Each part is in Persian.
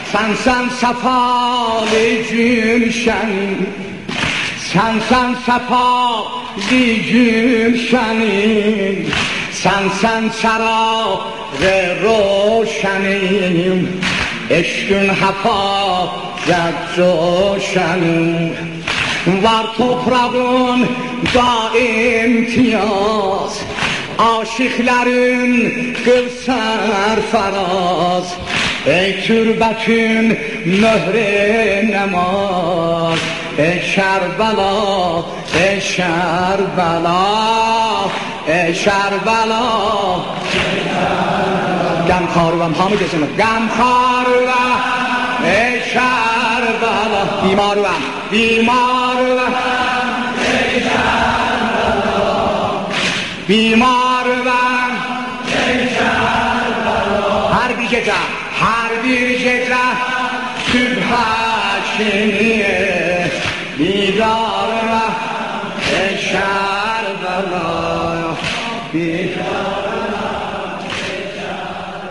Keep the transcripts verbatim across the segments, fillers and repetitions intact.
Sensen sefalı gülşenim, sensen sefalı gülşenim, sensen çırağ-ı roşenim, eşkün hafazet coşenim. Var toprağın da imtiyaz, aşıkların kılsar faraz. Ey türbetün mühre namaz, ey Kerbela, ey Kerbela, ey Kerbela. Gamkharvam hamı geçin. Gamkharvam, ey Kerbela. Bimarvam, bimarvam, ey Kerbela. Bimarvam, ey Kerbela. Her bir gece. Her bir gece sübhaşiniye bidarına eşer belaya bidarına eşer.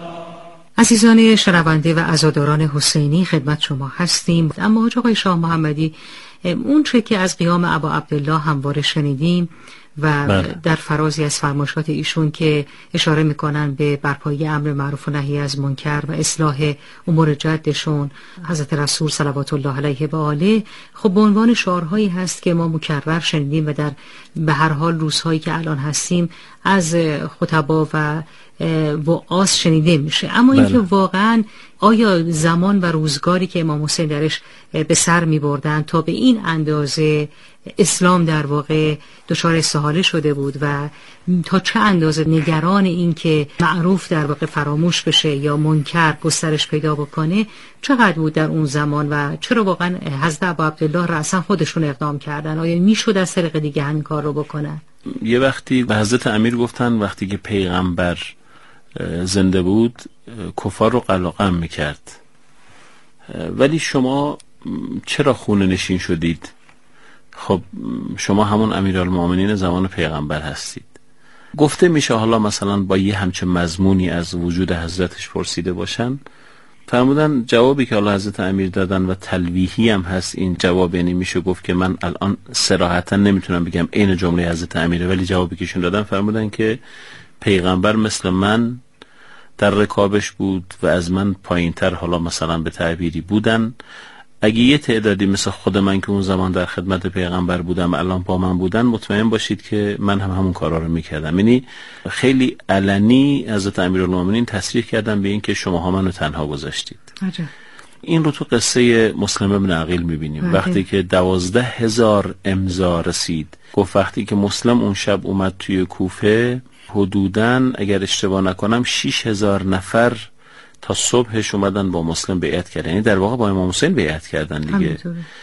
عزیزان شنونده و عزاداران حسینی خدمت شما هستیم. اما آقای شاه محمدی، اون چه که از قیام ابا عبدالله همواره شنیدیم و بله. در فرازی از فرمایشات ایشون که اشاره میکنن به برپایی امر معروف و نهی از منکر و اصلاح امور جدشون حضرت رسول صلوات الله علیه و آله، خب به عنوان شعارهایی هست که ما مکرر شنیدیم و در به هر حال روزهایی که الان هستیم از خطبا و وعاظ شنیده میشه. اما بله. اینکه واقعا آیا زمان و روزگاری که امام حسین درش به سر میبردن تا به این اندازه اسلام در واقع دچار استحاله شده بود و تا چه اندازه نگران این که معروف در واقع فراموش بشه یا منکر گسترش پیدا بکنه چقدر بود در اون زمان و چرا واقعا حضرت ابا عبدالله را اصلا خودشون اقدام کردن؟ آیا میشد از طریق دیگه همین کار رو بکنن؟ یه وقتی به حضرت امیر گفتن وقتی که پیغمبر زنده بود کفار رو قلقم میکرد، ولی شما چرا خونه نشین شدید؟ خب شما همون امیرالمومنین زمان پیغمبر هستید. گفته میشه حالا مثلا با یه همچه مضمونی از وجود حضرتش پرسیده باشن، فرمودن جوابی که حالا حضرت امیر دادن و تلویحی هم هست این جواب، یعنی میشه گفت که من الان صراحتا نمیتونم بگم عین جمله حضرت امیره، ولی جوابی که شون دادن فرمودن که پیغمبر مثل من در رکابش بود و از من پایینتر حالا مثلا به تعبیری بودن. اگه یه تعدادی مثل خود من که اون زمان در خدمت پیغمبر بودم الان با من بودن، مطمئن باشید که من هم همون کارا رو میکردم. یعنی خیلی علنی حضرت امیرالمومنین تصریح کردن به این که شماها منو تنها گذاشتید. عجب. این رو تو قصه مسلم ابن عقیل میبینیم. عجب. وقتی که دوازده هزار امضا رسید، گفت وقتی که مسلم اون شب اومد توی کوفه حدوداً اگر اشتباه نکنم شش هزار نفر تا صبحش اومدن با مسلم بیعت کردن، یعنی در واقع با امام حسین بیعت کردن دیگه.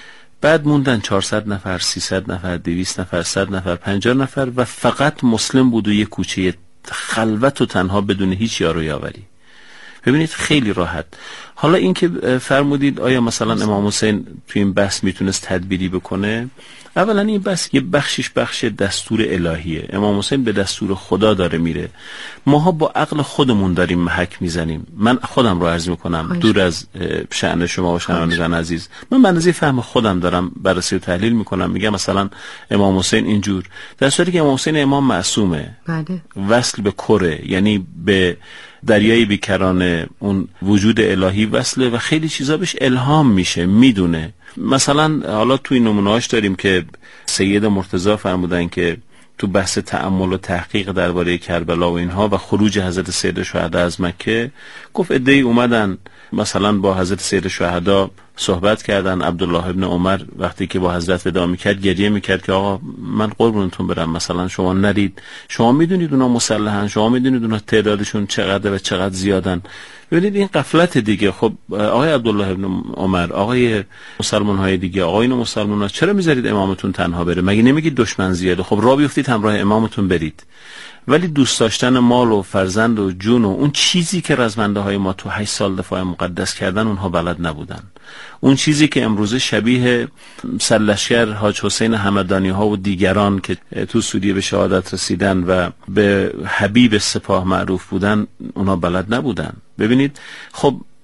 بعد موندن چهارصد نفر، سیصد نفر، دویست نفر، صد نفر، پنجاه نفر و فقط مسلم بود و یک کوچه خلوت و تنها بدون هیچ یار و یاوری. ببینید خیلی راحت. حالا این که فرمودید آیا مثلا امام حسین توی این بحث میتونست تدبیری بکنه؟ اولا این بحث یه بخشش بخش دستور الهیه، امام حسین به دستور خدا داره میره، ماها با عقل خودمون داریم محک میزنیم. من خودم رو عرض میکنم دور از شأن شما و شنوندگان عزیز، من به اندازه فهم خودم دارم بررسی و تحلیل میکنم، میگم مثلا امام حسین اینجور، در صورتی که امام حسین امام معصومه، بله. وصل به کره، یعنی به دریای بیکران اون وجود الهی وصله و خیلی چیزا بهش الهام میشه، میدونه. مثلا حالا توی نمونه‌هاش داریم که سید مرتضی فرمودن که تو بحث تأمل و تحقیق درباره کربلا و اینها و خروج حضرت سید شهدا از مکه، گفت عده‌ای اومدن مثلا با حضرت سید شهدا صحبت کردن. عبدالله ابن عمر وقتی که با حضرت وداع میکرد گریه میکرد که آقا من قربونتون برم، مثلا شما نرید، شما میدونید اونا مسلحن، شما میدونید اونا تعدادشون چقدر و چقدر زیادن. ببینید این غفلت دیگه. خب آقای عبدالله ابن عمر، آقای مسلمان های دیگه، آقایون مسلمان ها، چرا میذارید امامتون تنها بره؟ مگه نمیگید دشمن زیاده؟ خب راه بیفتید همراه امامتون برید. ولی دوست داشتن مال و فرزند و جون و اون چیزی که رزمنده های ما تو هشت سال دفاع مقدس کردن اونها بلد نبودن. اون چیزی که امروزه شبیه سرلشکر حاج حسین همدانی ها و دیگران که تو سوریه به شهادت رسیدن و به حبیب سپاه معروف بودن، اونها بلد نبودن. ببینید خب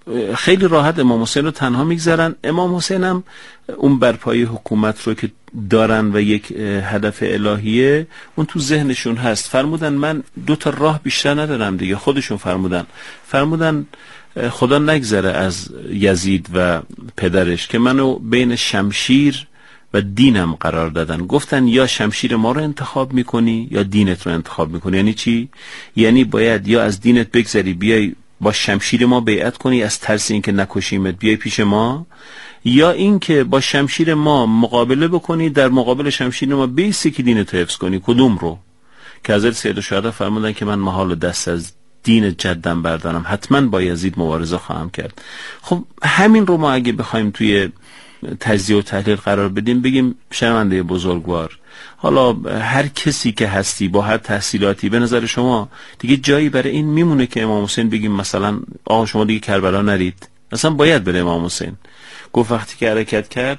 خیلی راحت امام حسین رو تنها میگذارن. امام حسین هم اون برپایی حکومت رو که دارن و یک هدف الهیه اون تو ذهنشون هست. فرمودن من دو تا راه بیشتر ندارم دیگه. خودشون فرمودن فرمودن خدا نگذره از یزید و پدرش که منو بین شمشیر و دینم قرار دادن. گفتن یا شمشیر ما رو انتخاب میکنی یا دینت رو انتخاب میکنی. یعنی چی؟ یعنی باید یا از دینت بگذری بیای با شمشیر ما بیعت کنی از ترس اینکه نکشیمت بیای پیش ما، یا اینکه با شمشیر ما مقابله بکنی در مقابل شمشیر ما بیسی که دینت رو حفظ کنی. کدوم رو؟ که حضرت سیدالشهدا فرمودن که من محال دست از دین جدم بردارم، حتما با یزید مبارزه خواهم کرد. خب همین رو ما اگه بخوایم توی تجزیه و تحلیل قرار بدیم، بگیم شنونده بزرگوار، حالا هر کسی که هستی با هر تحصیلاتی، به نظر شما دیگه جایی برای این میمونه که امام حسین بگیم مثلا آقا شما دیگه کربلا نرید؟ اصلا باید بره امام حسین. گفت وقتی که حرکت کرد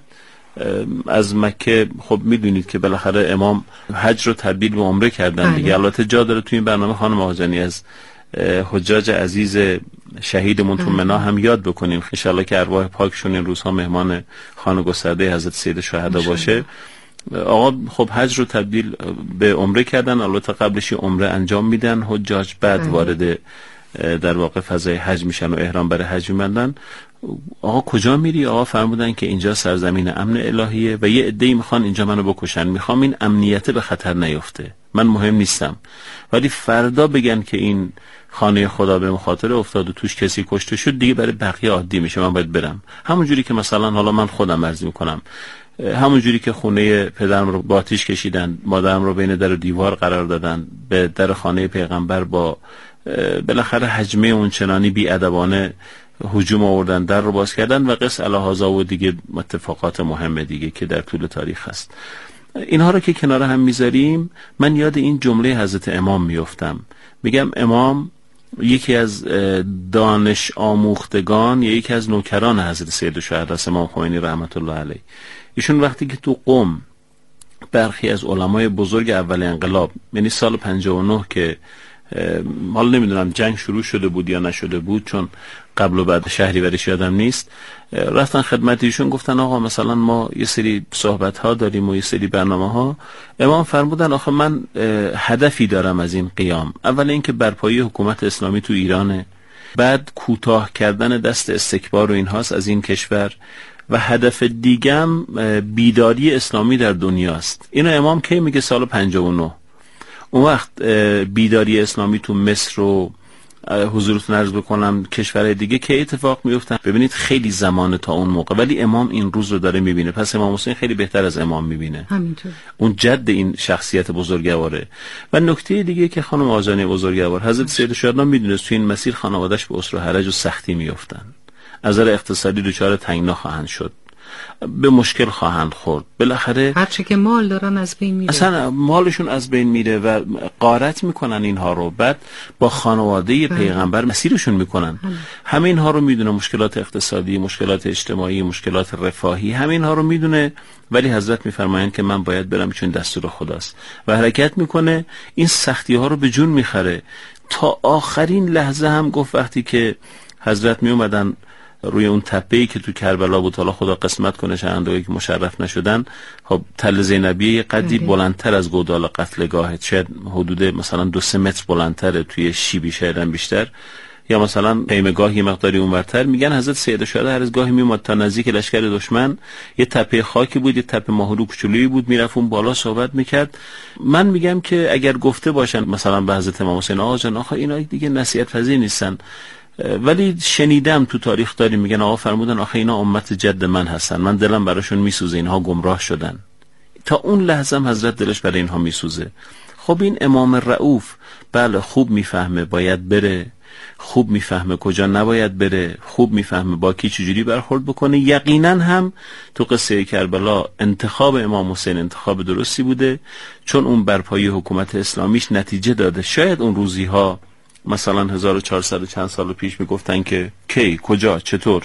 از مکه، خب میدونید که بالاخره امام حج رو تبدیل به عمره کردن دیگه. البته جا داره توی این برنامه خانم آقاجانی از حجاج عزیز شهیدمون تو منا هم یاد بکنیم، ان شاءالله که ارواح پاکشون این روزها مهمان خانه گسترده حضرت سید شهدا باشه. آقا خب حج رو تبدیل به عمره کردن. البته قبلش عمره انجام میدن حجاج، بعد وارد در واقع فضای حج میشن و احرام برای حج میبندن. آقا کجا میری؟ آقا فرمودن که اینجا سرزمین امن الهیه و یه عده‌ای میخوان اینجا منو بکشن، میخوام این امنیت به خطر نیفته، من مهم نیستم، ولی فردا بگن که این خانه خدا به مخاطره افتاد و توش کسی کشته شد، دیگه برای بقیه عادی میشه، من باید برم. همون جوری که مثلا حالا من خودم عرض میکنم، همون جوری که خونه پدرم رو با آتش کشیدن، مادرم رو بین در و دیوار قرار دادن، به در خانه پیغمبر با بالاخره حجمه اون چنانی بی‌ادبانه هجوم آوردن، در رو باز کردن و قص الهازا و دیگه اتفاقات مهمه دیگه که در طول تاریخ هست. اینها رو که کنار هم میذاریم، من یاد این جمله حضرت امام میافتم. میگم امام یکی از دانش آموختگان یا یکی از نوکران حضرت سیدالشهدا امام خمینی رحمت الله علیه. ایشون وقتی که تو قم برخی از علمای بزرگ اول انقلاب، یعنی سال پنجاه و نه که حالا نمیدونم جنگ شروع شده بود یا نشده بود، چون قبل و بعد شهریورش یادم نیست، رفتن خدمت ایشون گفتن آقا مثلا ما یه سری صحبت ها داریم و یه سری برنامه ها. امام فرمودن آخه من هدفی دارم از این قیام. اول اینکه برپایی حکومت اسلامی تو ایرانه، بعد کوتاه کردن دست استکبار و اینهاست از این کشور، و هدف دیگم بیداری اسلامی در دنیاست. اینو امام کی میگه؟ سال پنجاه و نه. اون وقت بیداری اسلامی تو مصر رو حضورتون عرض بکنم کشورهای دیگه که اتفاق میفتن، ببینید خیلی زمان تا اون موقع، ولی امام این روز رو داره میبینه. پس امام حسین خیلی بهتر از امام میبینه، همینطور اون جد این شخصیت بزرگواره. و نکته دیگه که خانم آقاجانی بزرگوار، حضرت سیدالشهدا میدونست تو این مسیر خانواده‌اش به اسر و حرج و سختی میافتن، از نظر اقتصادی دچار تنگنا خواهند شد، به مشکل خواهند خورد، بالاخره هرچی که مال دارن از بین میره، اصلا مالشون از بین میره و غارت میکنن اینها رو، بعد با خانواده پیغمبر مسیرشون میکنن. همه اینها رو میدونه، مشکلات اقتصادی، مشکلات اجتماعی، مشکلات رفاهی، همه اینها رو میدونه، ولی حضرت میفرمایند که من باید برم چون دستور خداست و حرکت میکنه. این سختی ها رو به جون میخره تا آخرین لحظه. هم گفت وقتی که حضرت میومدن روی اون تپه‌ای که تو کربلا بود، حالا خدا قسمت کنه شهندایی که مشرف نشدن، خب تل زینبیه قدی بلندتر از گودال قتلگاه، شاید حدود مثلا دو سه متر بلندتره، توی شیبی شاید بیشتر، یا مثلا پیمگاه یه مقداری اونورتر. میگن حضرت سیدالشهدا هر از گاهی میومد تا نزدیک لشکر دشمن، یه تپه خاکی بود، یه تپه ماهرو کوچولویی بود، میرفت اون بالا صحبت میکرد. من میگم که اگر گفته باشن مثلا به حضرت امام حسین آقا جان آخه اینا دیگه نصیحت پذیر نیستن، ولی شنیدم تو تاریخ داریم میگن آقا فرمودن آخه اینا امت جد من هستن، من دلم براشون میسوزه، اینها گمراه شدن. تا اون لحظه هم حضرت دلش برای اینها میسوزه. خب این امام رؤوف بله خوب میفهمه باید بره، خوب میفهمه کجا نباید بره، خوب میفهمه با کی چجوری برخورد بکنه. یقینا هم تو قصه کربلا انتخاب امام حسین انتخاب درستی بوده، چون اون برپایی حکومت اسلامیش نتیجه داده. شاید اون روزی ها مثلا هزار و چهارصد چند سال پیش میگفتن که کی کجا چطور،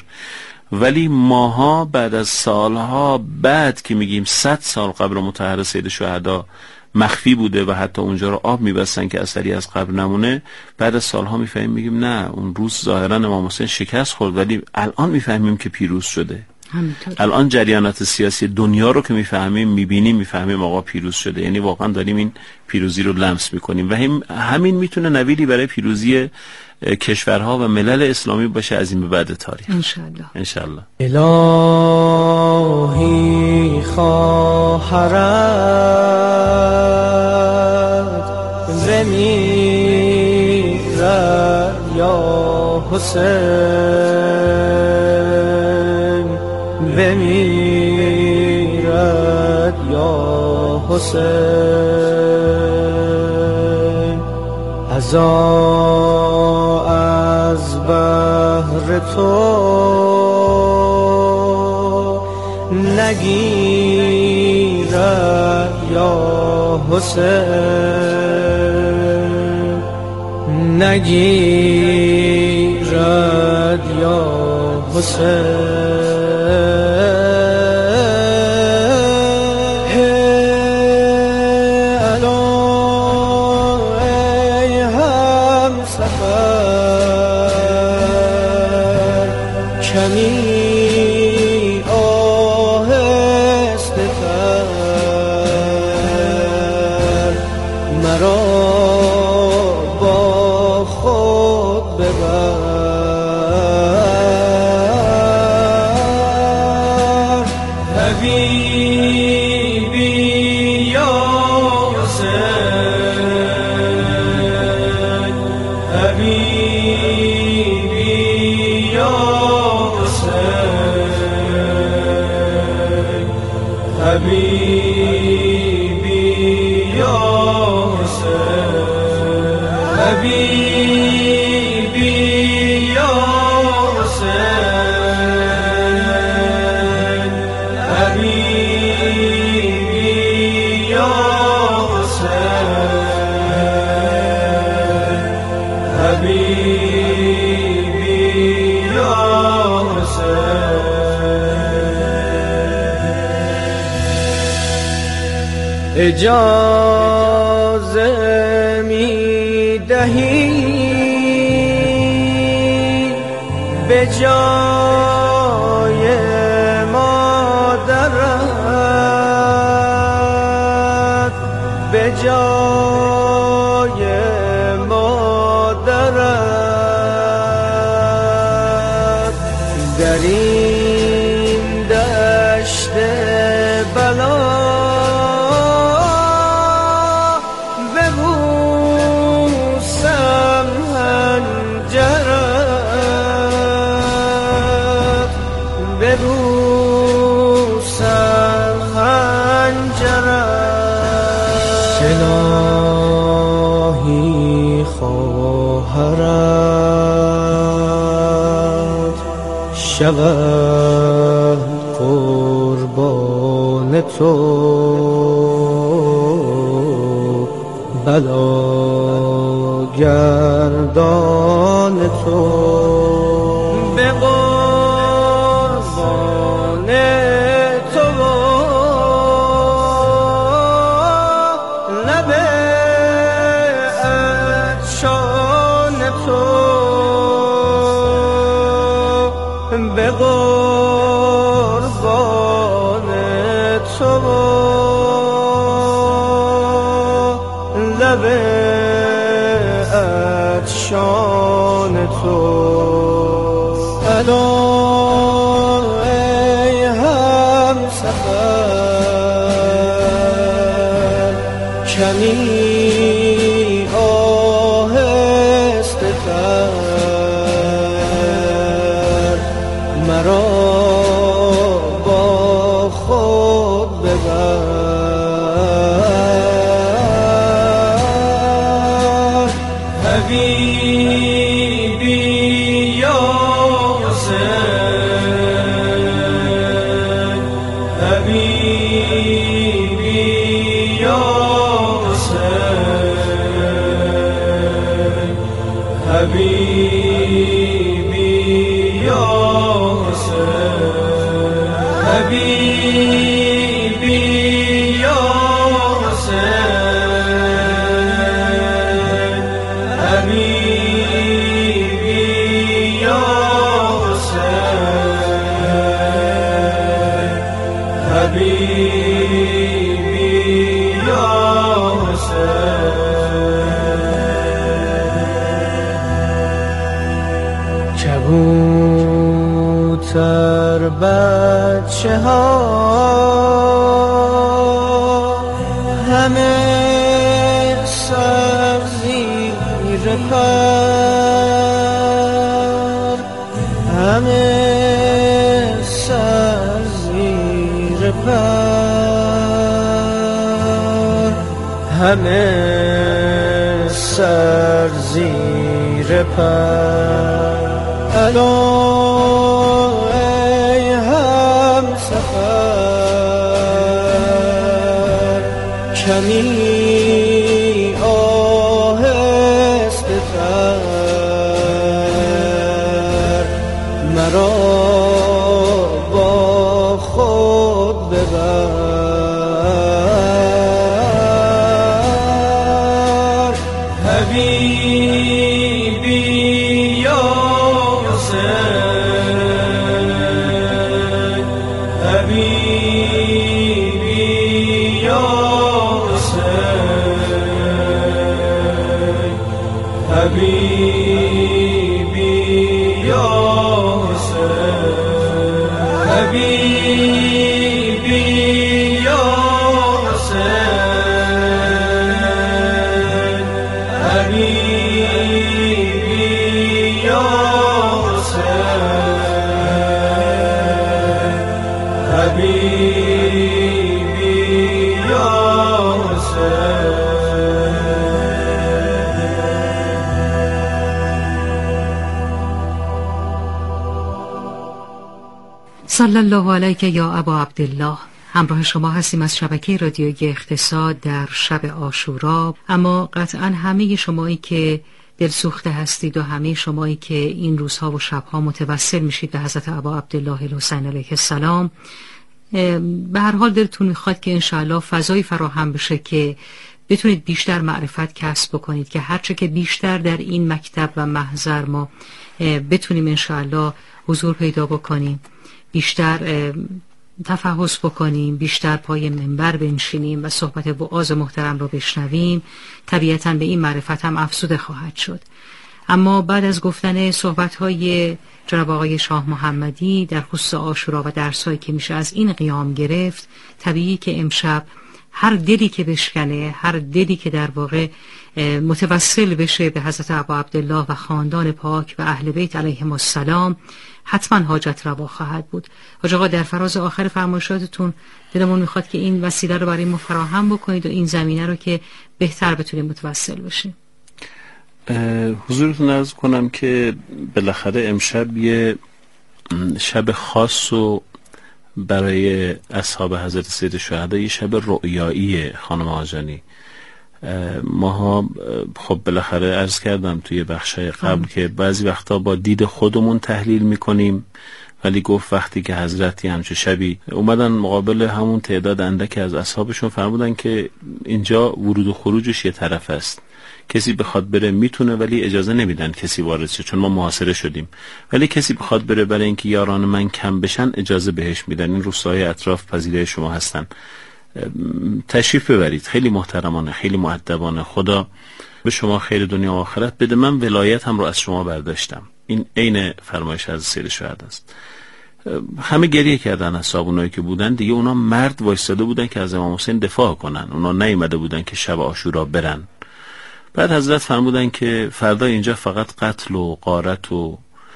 ولی ماها بعد از سالها بعد که میگیم صد سال قبر مطهر سید شهدا مخفی بوده و حتی اونجا رو آب میبستن که اثری از قبر نمونه، بعد از سالها میفهمیم میگیم نه، اون روز ظاهرا امام حسین شکست خورد ولی الان میفهمیم که پیروز شده. همینطور. الان جریانات سیاسی دنیا رو که میفهمیم میبینیم میفهمیم آقا پیروز شده، یعنی واقعا داریم این پیروزی رو لمس میکنیم و هم همین میتونه نویدی برای پیروزی کشورها و ملل اسلامی باشه از این به بعد تاریخ انشالله. انشالله. الهی خواهرت بمیرد یا حسین، بمیرد یا حسین، ازا از بهر تو نگیرد یا حسین، نگیرد یا حسین. کمی آهسته تر مرا با خود ببر، حبیبی یا حسین، حبیبی یا حبیبی یا حسین، حبیبی یا حسین، حبیبی یا حسین، حبیبی یا حسین. اجازه می دهی به جای مادرت، به جای مادرت در این دشت بلا ببوسم خنجرت. الهی خواهرت شود قربان تو، بلا گردان تو، به قربان تو لب افشان تو، به قربان تو لب افشان تو. الان ای همسفر کمی آهسته تر مرا با خود ببر، حبیبی یا حسین، حبیبی یا حسین، حبیبی یا حسین، حبیبی یا حسین. کبوتر بچه ها همه سر زیر پر، همه سر زیر پر، همه سر زیر پر. الو ای هم سفر، کمی آهسته تر، مرا با خود ببر. حبیبی یا حسین، حبیبی یا حسین، حبیبی یا حسین، حبیبی یا حسین، حبیبی یا حسین، حبیبی یا حسین. صلی الله علیک یا ابا عبدالله. همراه شما هستیم از شبکه رادیویی اقتصاد در شب عاشورا. اما قطعا همه شمایی که دلسوخته هستید و همه شمایی که این روزها و شبها متوسل میشید به حضرت ابا عبدالله الحسین علیه السلام، به هر حال دلتون میخواد که انشاءالله فضایی فراهم بشه که بتونید بیشتر معرفت کسب بکنید، که هرچه که بیشتر در این مکتب و محضر ما بتونیم انشاءالله حضور پیدا بکنیم، بیشتر تفحص بکنیم، بیشتر پای منبر بنشینیم و صحبت وعاظ محترم رو بشنویم، طبیعتاً به این معرفت هم افزوده خواهد شد. اما بعد از گفتن صحبت‌های جناب آقای شاه محمدی در خصوص عاشورا و درسایی که میشه از این قیام گرفت، طبیعی که امشب هر دلی که بشکنه، هر دلی که در واقع متوسل بشه به حضرت ابا عبدالله و خاندان پاک و اهل بیت علیهم السلام، حتما حاجت روا خواهد بود. حاج آقا در فراز آخر فرمایشاتتون دلمون میخواد که این وسیله رو برای ما فراهم بکنید و این زمینه رو که بهتر بتونیم متوسل بشیم. حضورتون عرض کنم که بالاخره امشب یه شب خاص و برای اصحاب حضرت سید شهدا، یه شب رؤیایی خانم آجانی. ماها خب بالاخره عرض کردم توی بخشای قبل که بعضی وقتا با دید خودمون تحلیل میکنیم، ولی گفت وقتی که حضرتی همچه شبی اومدن مقابل همون تعداد اندکی از اصحابشون، فرمودن که اینجا ورود و خروجش یه طرف است، کسی بخواد بره میتونه ولی اجازه نمیدن کسی وارد شه، چون ما محاصره شدیم، ولی کسی بخواد بره برای اینکه یاران من کم بشن اجازه بهش میدن. این روستاهای اطراف پذیرای شما هستن، تشریف ببرید. خیلی محترمانه، خیلی مؤدبانه. خدا به شما خیر دنیا و آخرت بده. من ولایت هم رو از شما برداشتم. این عین فرمایش از سید شهدا است. همه گریه کردن اصحاب، اونایی که بودن دیگه، اونا مرد وایستاده بودن که از امام حسین دفاع کنن، اونا نیومده بودن که شب عاشورا برن. بعد حضرت فرمودن که فردا اینجا فقط قتل و غارت و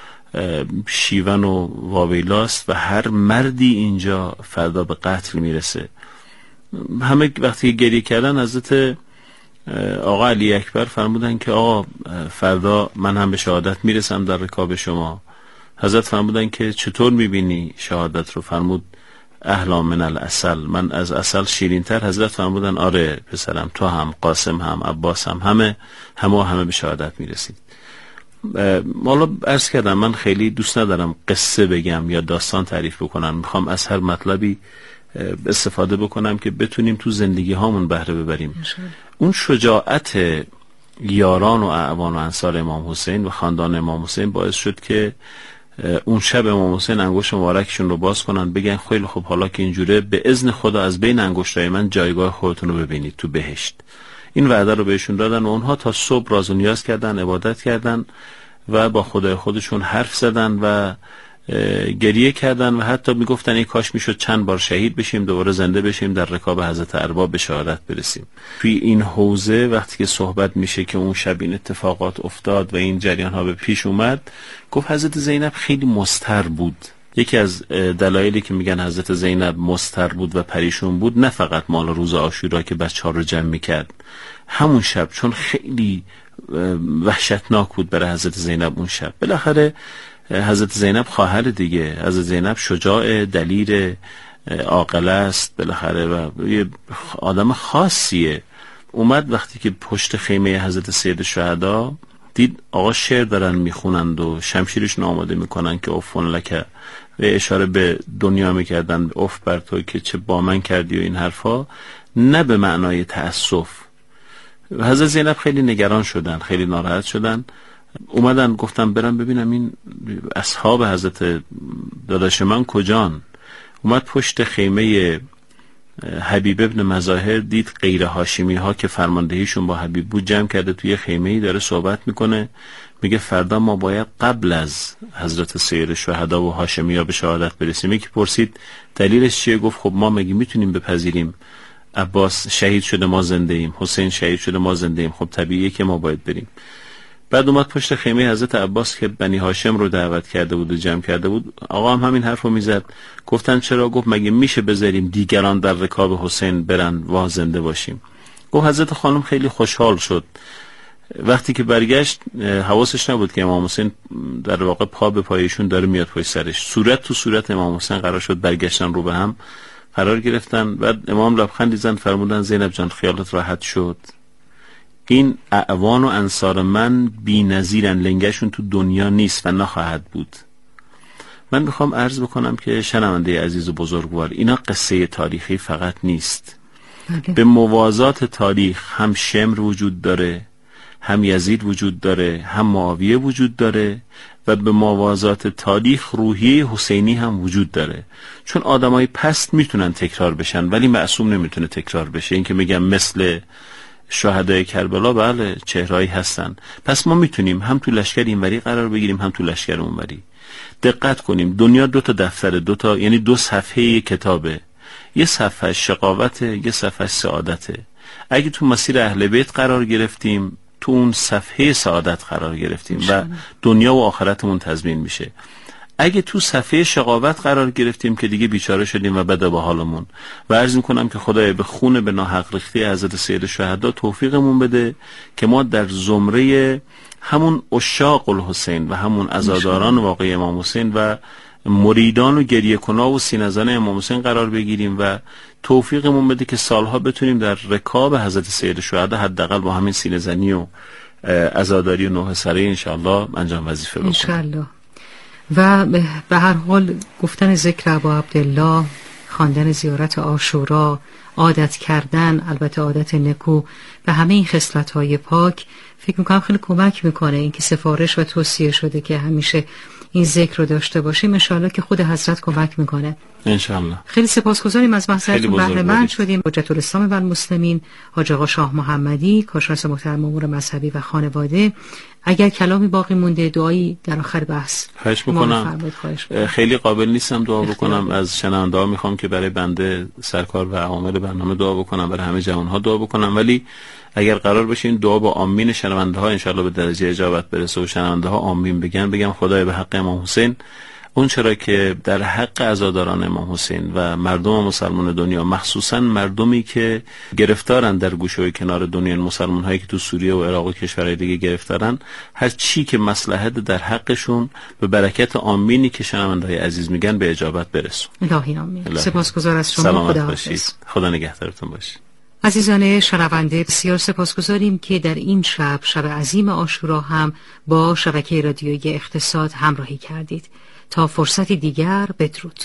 شیون و واویلاست و هر مردی اینجا فردا به قتل میرسه. همه وقتی گریه کردن، حضرت آقا علی اکبر فرمودن که آقا فردا من هم به شهادت میرسم در رکاب شما. حضرت فرمودن که چطور میبینی شهادت رو؟ فرمود احلا من العسل، من از عسل شیرین‌تر. حضرت فرمودن آره پسرم، تو هم، قاسم هم، عباس هم، همه همه همه به شهادت میرسید. حالا عرض کردم من خیلی دوست ندارم قصه بگم یا داستان تعریف بکنم، میخوام از هر مطلبی استفاده بکنم که بتونیم تو زندگی هامون بهره ببریم. اون شجاعت یاران و اعوان و انصار امام حسین و خاندان امام حسین باعث شد که اون شب امام حسین انگشت مبارکشون رو باز کنن، بگن خیلی خوب حالا که اینجوره به اذن خدا از بین انگشتای من جایگاه خودتون رو ببینید تو بهشت. این وعده رو بهشون دادن و اونها تا صبح راز و نیاز کردن، عبادت کردن و با خدای خودشون حرف زدن و گریه کردن و حتی میگفتن ای کاش میشد چند بار شهید بشیم دوباره زنده بشیم در رکاب حضرت ارباب به شهادت برسیم. توی این حوزه وقتی که صحبت میشه که اون شب این اتفاقات افتاد و این جریان ها به پیش اومد، گفت حضرت زینب خیلی مضطر بود. یکی از دلایلی که میگن حضرت زینب مضطر بود و پریشون بود نه فقط مال روز عاشورا که بچه‌ها رو جمع میکرد، همون شب چون خیلی وحشتناک بود برای حضرت زینب اون شب. بالاخره حضرت زینب خواهر دیگه، حضرت زینب شجاع، دلیر، عاقل است بالاخره و یه آدم خاصیه. اومد وقتی که پشت خیمه حضرت سید الشهدا دید آقا شعر دارن میخونند و شمشیرشون آماده میکنن که افون لکه و اشاره به دنیا میکردن، اف بر تو که چه با من کردی و این حرفا، نه به معنای تأسف. حضرت زینب خیلی نگران شدن، خیلی ناراحت شدن، اومدن گفتم برم ببینم این اصحاب حضرت داداش من کجان. اومد پشت خیمه حبیب ابن مظاهر، دید غیر هاشمی ها که فرماندهیشون با حبیب بود جمع کرده توی خیمه‌ای داره صحبت میکنه، میگه فردا ما باید قبل از حضرت سید شهدا و هاشمی ها به شهادت برسیم. یکی پرسید دلیلش چیه؟ گفت خب ما مگه میتونیم بپذیریم عباس شهید شده ما زنده ایم، حسین شهید شده ما زنده ایم، خب طبیعیه که ما باید بریم. بعد اومد پشت خیمه حضرت عباس که بنی هاشم رو دعوت کرده بود و جمع کرده بود، آقا هم همین حرفو میزد. گفتن چرا؟ گفت مگه میشه بذاریم دیگران در رکاب حسین برن و زنده باشیم؟ گفت حضرت خانم خیلی خوشحال شد. وقتی که برگشت حواسش نبود که امام حسین در واقع پا به پایشون داره میاد پشت سرش. صورت تو صورت امام حسین قرار شد برگشتن رو به هم قرار گرفتن. بعد امام لبخندی زد فرمودن زینب جان خیالت راحت شد، این اعوان و انصار من بی نظیرن، لنگشون تو دنیا نیست و نخواهد بود. من میخوام عرض بکنم که شنونده عزیز و بزرگوار، اینا قصه تاریخی فقط نیست. بله. به موازات تاریخ هم شمر وجود داره، هم یزید وجود داره، هم معاویه وجود داره و به موازات تاریخ روحیه حسینی هم وجود داره. چون آدمای پست میتونن تکرار بشن ولی معصوم نمیتونه تکرار بشه. این که میگم مثل شهدای کربلا، بله چهرهایی هستن، پس ما میتونیم هم تو لشکر اینوری قرار بگیریم هم تو لشکر اونوری. دقت کنیم دنیا دو تا دفتر، دو تا یعنی دو صفحه کتابه، یه صفحه شقاوته، یه صفحه سعادته. اگه تو مسیر اهل بیت قرار گرفتیم تو اون صفحه سعادت قرار گرفتیم و دنیا و آخرتمون تضمین میشه. اگه تو صفحه شقاوت قرار گرفتیم که دیگه بیچاره شدیم و بده به حالمون. و عرض میکنم که خدای به خون به ناحق ریخته حضرت سید شهدا توفیقمون بده که ما در زمره همون عشاق الحسین و همون عزاداران واقعی امام حسین و مریدان و گریه کنان و سینه‌زن امام حسین قرار بگیریم و توفیقمون بده که سالها بتونیم در رکاب حضرت سید شهدا حداقل با همین سینه‌زنی و عزاداری و نوح سره انشاءالله انجام وظیفه بکنیم انشاءالله. و به هر حال گفتن ذکر ابا عبدالله، خواندن زیارت عاشورا، عادت کردن، البته عادت نکو و همه این خصلت‌های پاک فکر میکنم خیلی کمک میکنه. اینکه سفارش و توصیه شده که همیشه این ذکر رو داشته باشیم، انشاءالله که خود حضرت کمک میکنه انشاءالله. خیلی سپاسگزاریم از محضرتون، بهره مند شدیم. حجت الاسلام و المسلمین حاج آقا شاه محمدی، کارشناس محترم امور مذهبی و خانواده، اگر کلامی باقی مونده دعایی در آخر بحث خواهش میکنم. خیلی قابل نیستم دعا بکنم، از شنونده ها میخوام که برای بنده سرکار و عوامل برنامه دعا بکنم، برای همه جوان ها دعا بکنم، ولی اگر قرار باشه این دعا با آمین شنونده ها انشالله به درجه اجابت برسه و شنونده ها آمین بگن، بگم خدای به حق امام حسین اون چرا که در حق عزاداران امام حسین و مردم مسلمان دنیا، مخصوصا مردمی که گرفتارن در گوشه و کنار دنیا، مسلمان هایی که تو سوریه و عراق و کشورهای دیگه گرفتارن، هر چی که مصلحت در حقشون به برکت آمینی که شنونده های عزیز میگن به اجابت برسون. الهی آمین. سپاسگزار از شما. خدا باشید. خدا نگهدارتون باشه. عزیزان شنونده، بسیار سپاسگزاریم که در این شب شب عظیم عاشورا هم با شبکه رادیویی اقتصاد همراهی کردید. تا فرصتی دیگر، بدرود.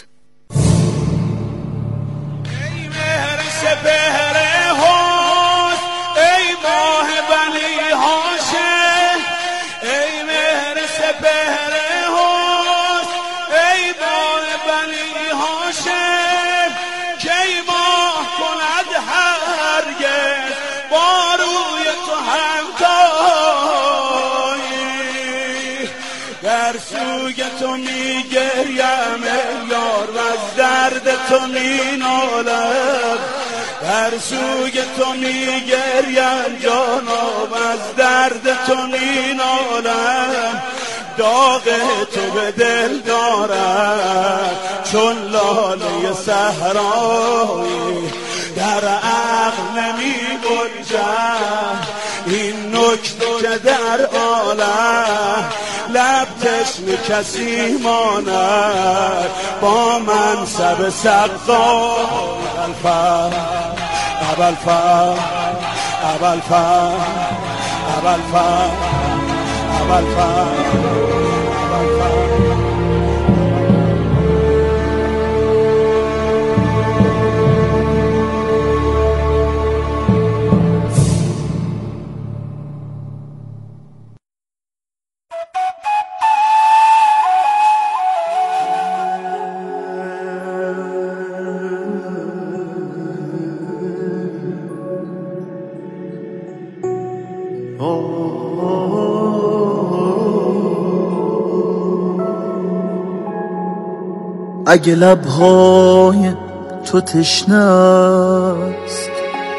ای مهر سپهر حسن، ای ماه بنی هاشم، ای مهر سپهر حسن، ای ماه بنی هاشم، کی ماه کند هرگز با روی تو همتایی. سوگ تو میگریم ای یار و از درد تو مینالم، در سوگ تو میگریم جانا و از درد تو مینالم. داغ تو به دل دارم چون لاله صحرایی، در عقل نمی گنجد این نکته که در عالم. لب تشنه کسی ماند با منصب سقا، ابوالفضل ابوالفضل ابوالفضل ابوالفضل ابوالفضل. اگه لبهای تو تشنه است،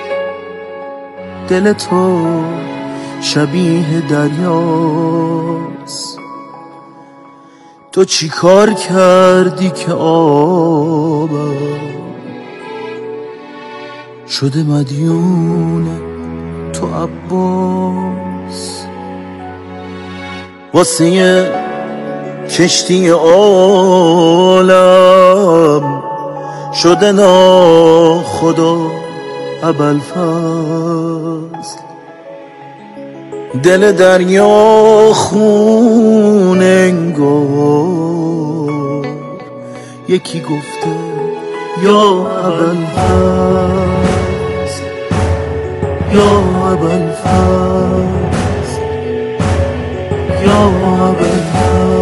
دل تو شبیه دریاست. تو چی کار کردی که آبم شده مدیون تو عباس؟ واسه کشتی عالم شده ناخدا ابوالفضل. دل دریا خون انگار یکی گفته یا ابوالفضل، یا ابوالفضل، یا ابوالفضل.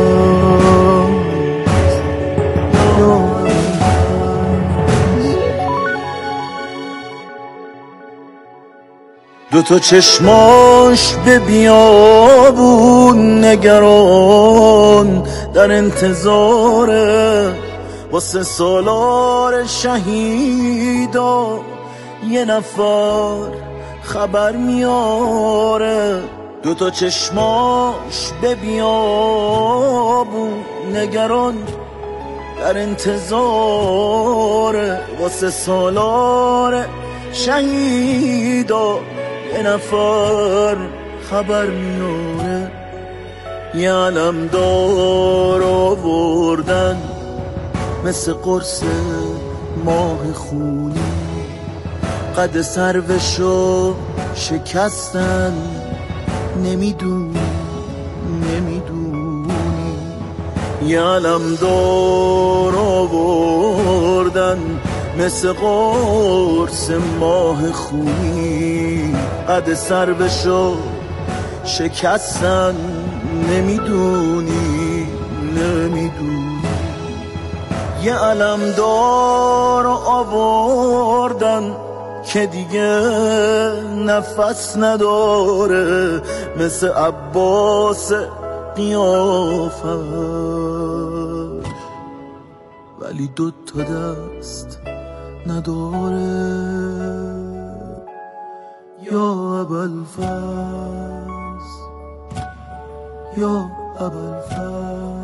دو تا چشماش به بیابون نگران در انتظاره، واسه سالار شهیدا یه نفر خبر میاره. دو تا چشماش به بیابون نگران در انتظاره، واسه سالار شهیدا یه نفر خبر میاره. یه علمدار آوردن مثل قرص ماه خونی، قد سروشو شکستن نمیدونی نمیدونی. یه علمدار آوردن مثل قرص ماه خونی، قد سر بشو شکستن نمیدونی نمیدونی. یه علمدار آوردن که دیگه نفس نداره، مثل عباس قیافش، ولی دو تا دست نداره. یا ابوالفضل، یا ابوالفضل.